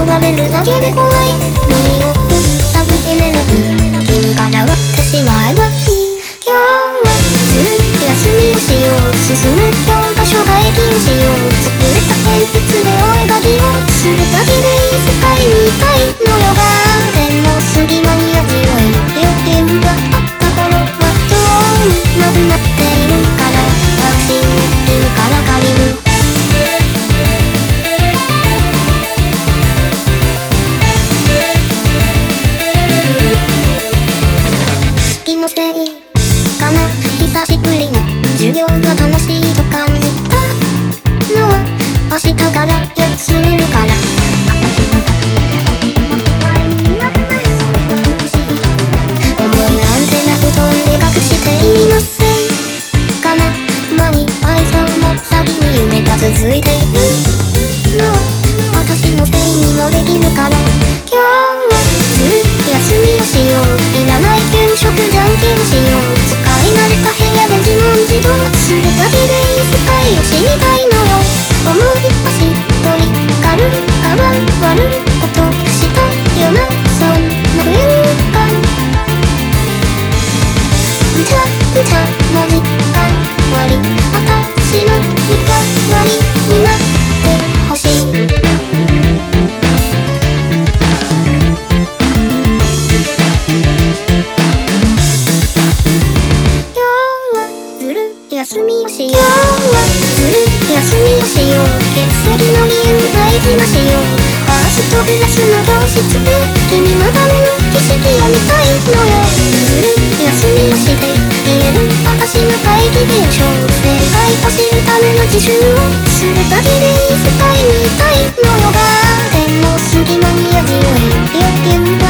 われるだけで怖い。身を塞ぐエネルギー、君から割ってしまえばいい。今日はずるい休みをしよう。進む教科書外勤しよう。作れた鉛筆でお絵描きをするだけでいい世界にいたいのよ。ガーデンの隙間に味わい余裕があった頃はどうになくなっているから私にいるから借りる。気のせいかな、久しぶりに授業が楽しいと感じたのは明日から休めるから。思いなんてな布団で隠していませんかな。毎朝も先に夢が続いているのは私のせいにもできるから。今日はずるい休みをしよう。いらない給食じゃんけんしよう。使い慣れた部屋で自問自答するだけでいい世界を知りたいのよ。思いはしとり軽く変わることしたよな、そんな瞬間。ぐちゃぐちゃな時間割り、私の身代わりになってほしい。休みをしよう。今日はずるい休みをしよう。欠席の理由大事なしよう。ファーストクラスの教室で君のための景色を見たいのよ。ずるい休みをして言える私の怪奇現象。正解を知るための自習をするだけでいい世界にいたいのよ。ガーデンの隙間に味わい余裕